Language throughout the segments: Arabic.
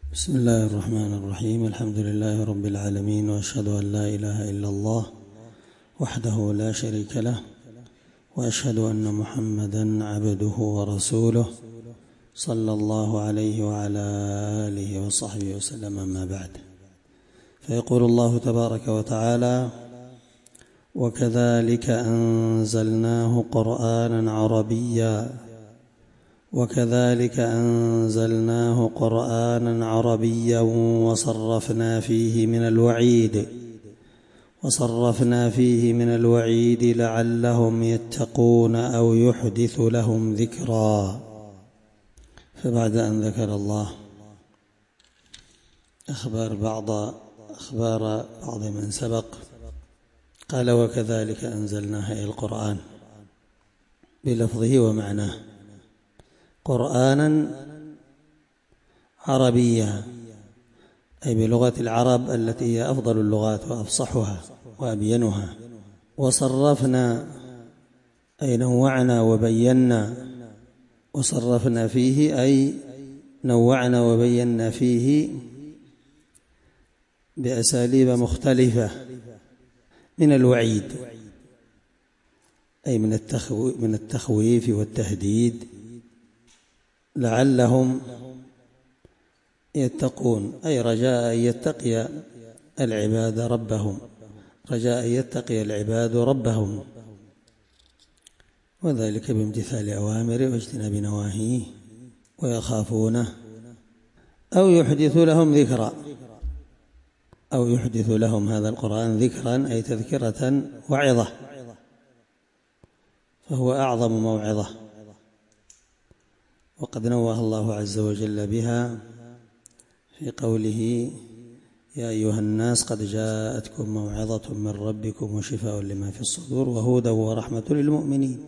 بسم الله الرحمن الرحيم. الحمد لله رب العالمين، وأشهد أن لا إله إلا الله وحده لا شريك له، وأشهد أن محمدًا عبده ورسوله صلى الله عليه وعلى آله وصحبه وسلم. أما بعد، فيقول الله تبارك وتعالى: وكذلك أنزلناه قرآنًا عربيًا وصرفنا فيه من الوعيد لعلهم يتقون أو يحدث لهم ذكرا. فبعد أن ذكر الله أخبار بعض من سبق، قال: وكذلك أنزلناه، أي القرآن بلفظه ومعناه، قرآنا عربيا، أي بلغة العرب التي هي أفضل اللغات وأفصحها وأبينها. وصرفنا، أي نوعنا وبينا، وصرفنا فيه أي نوعنا وبينا فيه بأساليب مختلفة من الوعيد، أي من التخويف والتهديد، لعلهم يتقون، أي رجاء أن يتقي العباد ربهم، وذلك بامتثال أوامره واجتناب نواهيه، ويخافونه أو يحدث لهم هذا القرآن ذكرا، أي تذكرة وعظة، فهو أعظم موعظة، وقد نوه الله عز وجل بها في قوله: يا أيها الناس قد جاءتكم موعظة من ربكم وشفاء لما في الصدور وهدى ورحمة للمؤمنين.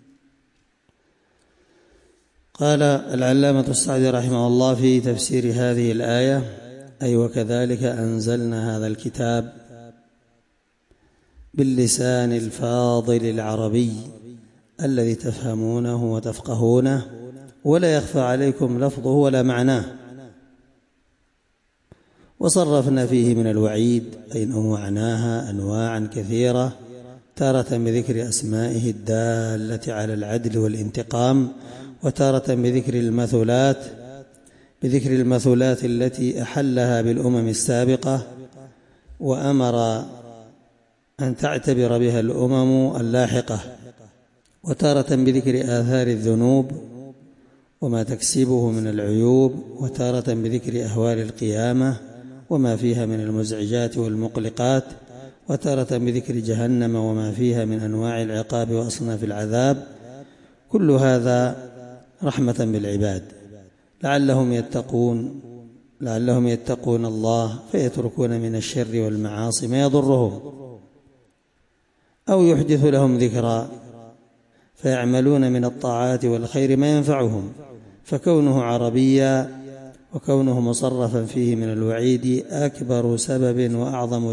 قال العلامة السعدي رحمه الله في تفسير هذه الآية: أي وكذلك أنزلنا هذا الكتاب باللسان الفاضل العربي الذي تفهمونه وتفقهونه ولا يخفى عليكم لفظه ولا معناه. وصرفنا فيه من الوعيد، أي نوعناها أنواعا كثيرة، تارة بذكر أسمائه الدالة على العدل والانتقام، وتارة بذكر المثلات التي أحلها بالأمم السابقة وأمر أن تعتبر بها الأمم اللاحقة، وتارة بذكر آثار الذنوب وما تكسبه من العيوب، وتارة بذكر أهوال القيامة وما فيها من المزعجات والمقلقات، وتارة بذكر جهنم وما فيها من أنواع العقاب وأصناف العذاب. كل هذا رحمة بالعباد لعلهم يتقون الله فيتركون من الشر والمعاصي ما يضرهم، أو يحدث لهم ذكرا فيعملون من الطاعات والخير ما ينفعهم. فكونه عربيا وكونه مصرفا فيه من الوعيد أكبر سبب وأعظم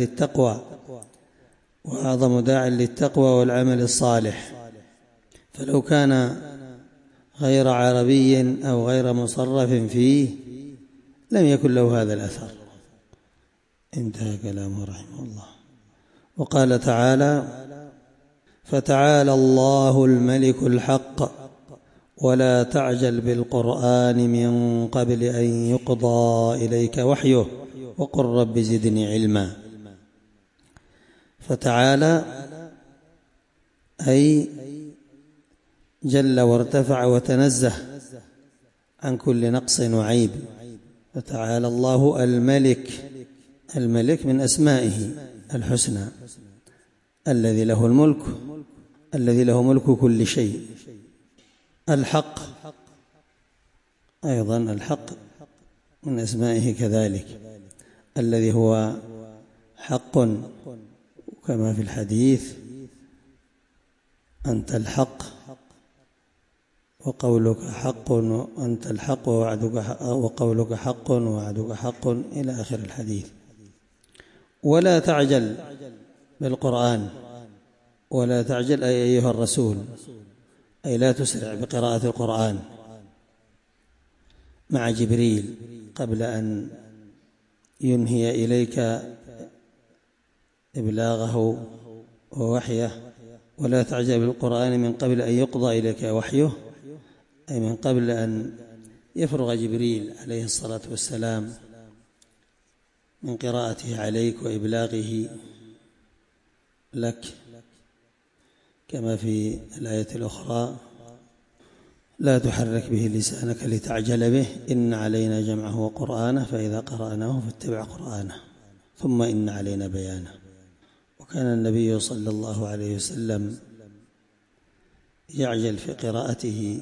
داع للتقوى والعمل الصالح. فلو كان غير عربي أو غير مصرف فيه لم يكن له هذا الأثر. انتهى كلامه رحمه الله. وقال تعالى: فتعالى الله الملك الحق ولا تعجل بالقرآن من قبل أن يقضى إليك وحيه وقل رب زدني علما. فتعالى أي جل وارتفع وتنزه عن كل نقص وعيب. فتعالى الله الملك من أسمائه الحسنى، الذي له ملك كل شيء. الحق أيضا، الحق من أسمائه كذلك، الذي هو حق، كما في الحديث: أنت الحق وقولك حق، أنت الحق وقولك حق ووعدك حق، إلى آخر الحديث. ولا تعجل بالقرآن، ولا تعجل أي أيها الرسول، أي لا تسرع بقراءة القرآن، مع جبريل قبل أن ينهي إليك إبلاغه ووحيه، ولا تعجل بالقرآن من قبل أن يقضى إليك وحيه، أي من قبل أن يفرغ جبريل عليه الصلاة والسلام من قراءته عليك وإبلاغه لك، كما في الآية الأخرى: لا تحرك به لسانك لتعجل به إن علينا جمعه وقرآنه فإذا قرأناه فاتبع قرآنه ثم إن علينا بيانه. وكان النبي صلى الله عليه وسلم يعجل في قراءته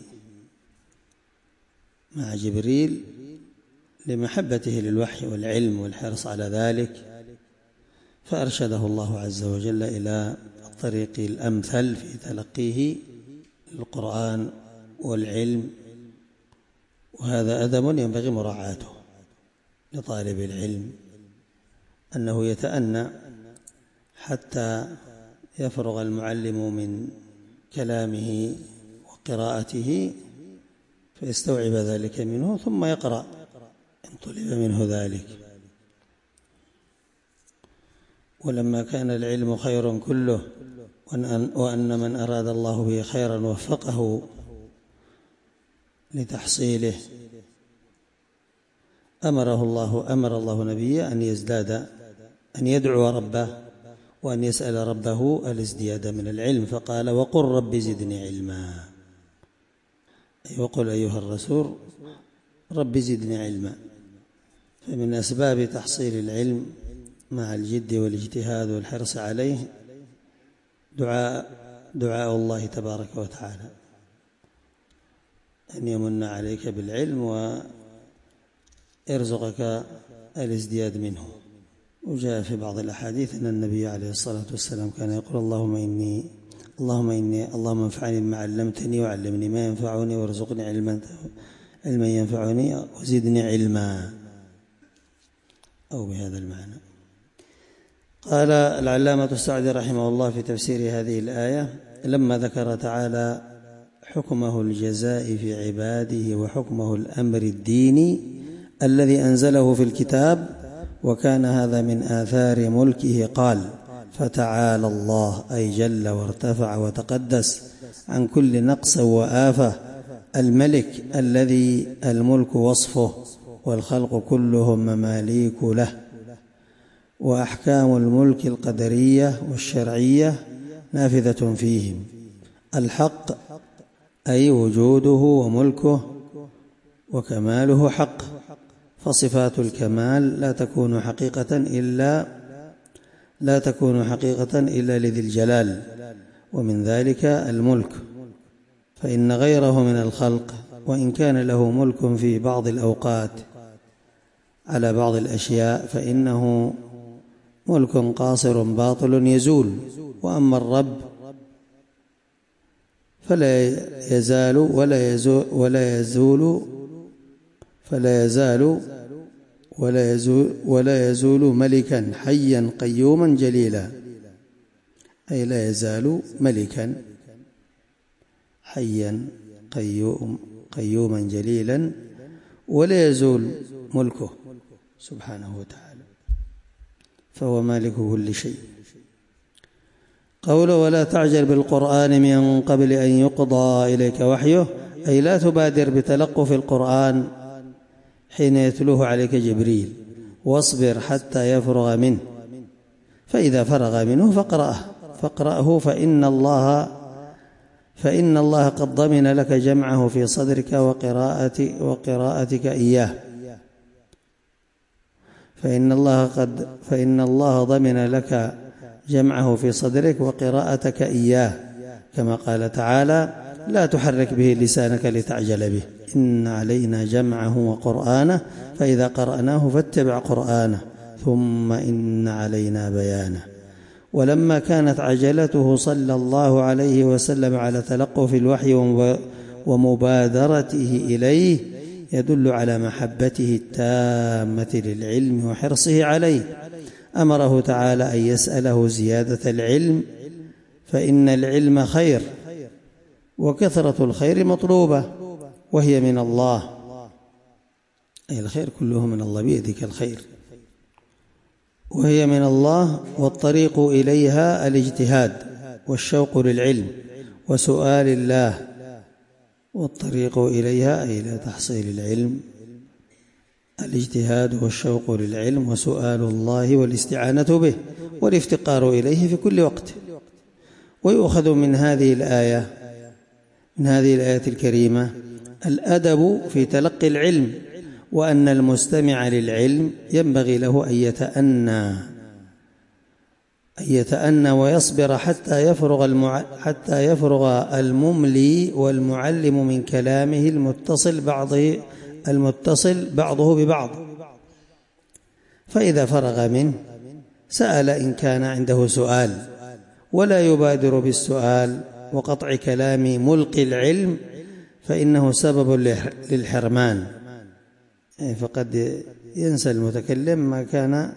مع جبريل لمحبته للوحي والعلم والحرص على ذلك، فأرشده الله عز وجل إلى الطريق الأمثل في تلقيه القرآن والعلم. وهذا أدب ينبغي مراعاته لطالب العلم، أنه يتأنى حتى يفرغ المعلم من كلامه وقراءته فيستوعب ذلك منه ثم يقرأ إن طلب منه ذلك. ولما كان العلم خير كله وأن من أراد الله به خيرا وفقه لتحصيله، أمر الله نبيه أن يزداد، أن يدعو ربه وأن يسأل ربه الازدياد من العلم، فقال: وقل رب زدني علما، أي وقل أيها الرسول رب زدني علما. فمن أسباب تحصيل العلم مع الجد والاجتهاد والحرص عليه دعاء الله تبارك وتعالى أن يمن عليك بالعلم ويرزقك الازدياد منه. وجاء في بعض الأحاديث أن النبي عليه الصلاة والسلام كان يقول: اللهم انفعني بما علمتني وعلمني ما ينفعني وارزقني علما ينفعني وزدني علما، أو بهذا المعنى. قال العلامة السعدي رحمه الله في تفسير هذه الآية: لما ذكر تعالى حكمه الجزاء في عباده وحكمه الأمر الديني الذي أنزله في الكتاب وكان هذا من آثار ملكه، قال: فتعالى الله، أي جل وارتفع وتقدس عن كل نقص وآفة، الملك الذي الملك وصفه والخلق كلهم مماليك له، وأحكام الملك القدرية والشرعية نافذة فيهم. الحق أي وجوده وملكه وكماله حق، فصفات الكمال لا تكون حقيقة إلا لذي الجلال، ومن ذلك الملك. فإن غيره من الخلق وإن كان له ملك في بعض الأوقات على بعض الأشياء فإنه ملك قاصر باطل يزول. وأما الرب فلا يزال ملكا حيا قيوما جليلا، أي لا يزال ملكا حيا قيوما جليلا ولا يزول ملكه سبحانه وتعالى، فهو مالك كل شيء. قوله: ولا تعجل بالقرآن من قبل أن يقضى إليك وحيه، أي لا تبادر بتلقف القرآن حين يتلوه عليك جبريل، واصبر حتى يفرغ منه، فإذا فرغ منه فاقرأه فإن الله قد ضمن لك جمعه في صدرك وقراءتك إياه. فإن الله ضمن لك جمعه في صدرك وقراءتك إياه، كما قال تعالى: لا تحرك به لسانك لتعجل به إن علينا جمعه وقرآنه فإذا قرأناه فاتبع قرآنه ثم إن علينا بيانه. ولما كانت عجلته صلى الله عليه وسلم على تلقف الوحي ومبادرته إليه يدل على محبته التامة للعلم وحرصه عليه، أمره تعالى أن يسأله زيادة العلم، فإن العلم خير وكثرة الخير مطلوبة وهي من الله، أي الخير كله من الله، بيدك الخير، وهي من الله، والطريق إليها الاجتهاد والشوق للعلم وسؤال الله. والطريق إليها أي إلى تحصيل العلم الاجتهاد والشوق للعلم وسؤال الله والاستعانة به والافتقار إليه في كل وقت. ويؤخذ من هذه الآية الكريمة الأدب في تلقي العلم، وأن المستمع للعلم ينبغي له أن يتأنى ويصبر حتى يفرغ المملي والمعلم من كلامه المتصل بعضه ببعض، فإذا فرغ منه سأل إن كان عنده سؤال، ولا يبادر بالسؤال وقطع كلام ملقي العلم، فإنه سبب للحرمان، فقد ينسى المتكلم ما كان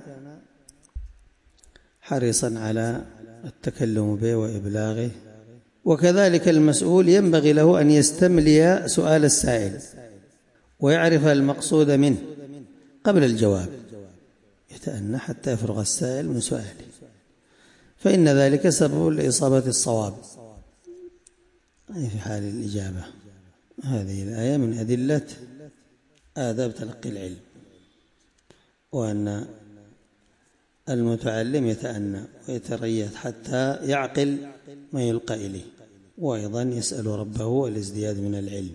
حريصا على التكلم به وإبلاغه. وكذلك المسؤول ينبغي له أن يستملي سؤال السائل ويعرف المقصود منه قبل الجواب، يتأنى حتى يفرغ السائل من سؤاله، فإن ذلك سبب لإصابة الصواب في حال الإجابة. هذه الآية من أدلة آداب تلقي العلم، وأن المتعلم يتأنى ويتريث حتى يعقل ما يلقى إليه، وأيضا يسأل ربه الازدياد من العلم.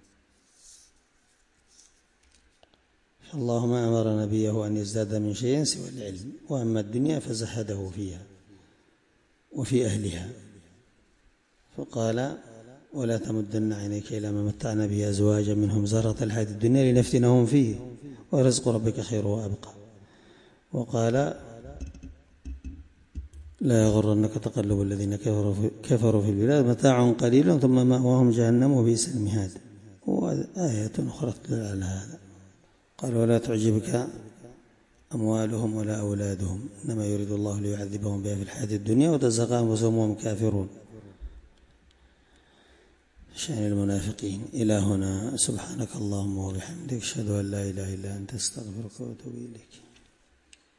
الله ما أمر نبيه أن يزداد من شيء سوى العلم، وأما الدنيا فزهده فيها وفي أهلها، فقال ولا تمدن عينيك إلى ما متعنا به أزواجا منهم زهرة الحياة الدنيا لنفتنهم فيه ورزق ربك خير وأبقى. وقال لا يغرنك تقلب الذين كفروا في البلاد متاع قليل ثم مأواهم جهنم وبئس المهاد. وآية أخرى تدل على هذا، قال ولا تعجبك أموالهم ولا أولادهم إنما يريد الله ليعذبهم بها في الحياة الدنيا وتزهق أنفسهم وهم كافرون، شأن المنافقين. إلى هنا، سبحانك اللهم وبحمدك، أشهد أن لا إله إلا أنت، أستغفرك وأتوب إليك.